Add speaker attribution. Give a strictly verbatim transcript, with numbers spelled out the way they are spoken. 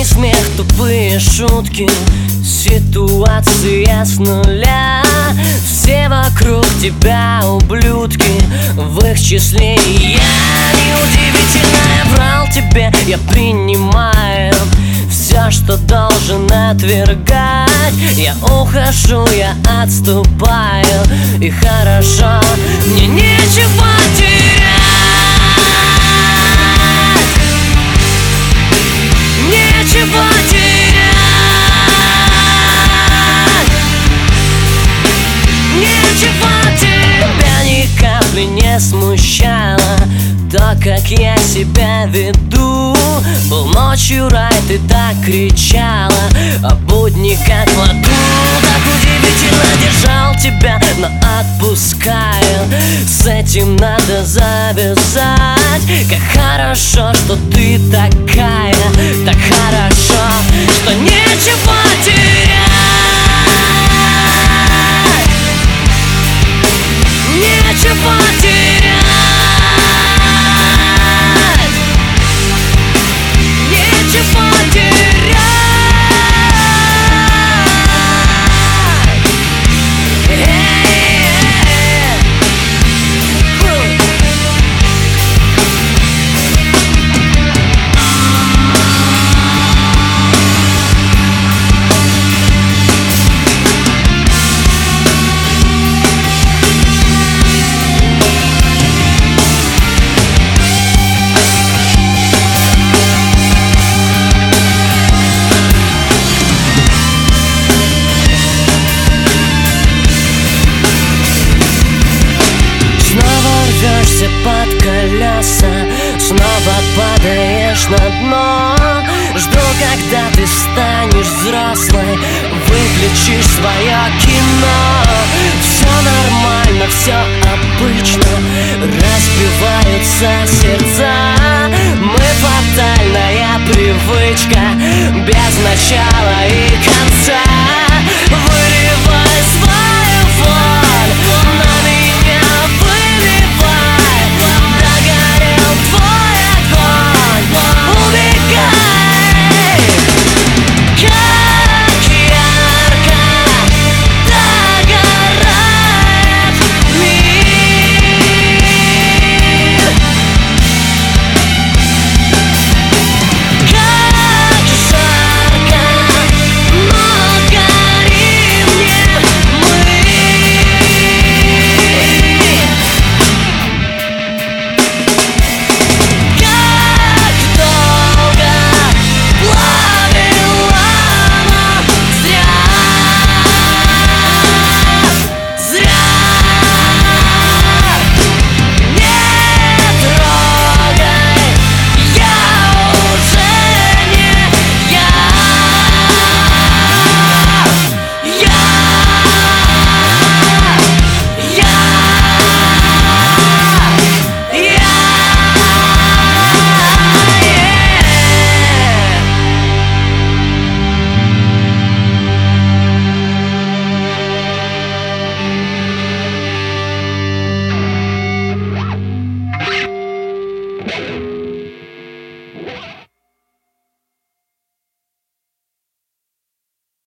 Speaker 1: Пьяный смех, тупые шутки, ситуация с нуля. Все вокруг тебя ублюдки, в их числе и я. Неудивительно, я врал тебе, я принимаю все, что должен отвергать. Я ухожу, я отступаю, и хорошо, мне нечего терять. Нечего терять. Нечего терять. Тебя ни капли не смущало то, как я себя веду. Был ночью рай, ты так кричала, а будни как в аду. Так удивительно держал тебя, но отпускаю. С этим надо завязать. Как хорошо, что ты такая, так хорошо, что нечего терять. Нечего терять. Под колеса, снова падаешь на дно. Жду, когда ты станешь взрослой, выключишь свое кино. Все нормально, все обычно, разбиваются сердца. Мы фатальная привычка, без начала и конца. Выливай свою боль на меня, выливай. Догорел твой огонь, убегай. Как ярко догорает мир. Как жарко, но горим не мы. Как долго плавила, но зря, зря. Не трогай, я уже не я. Я, я, я, yeah.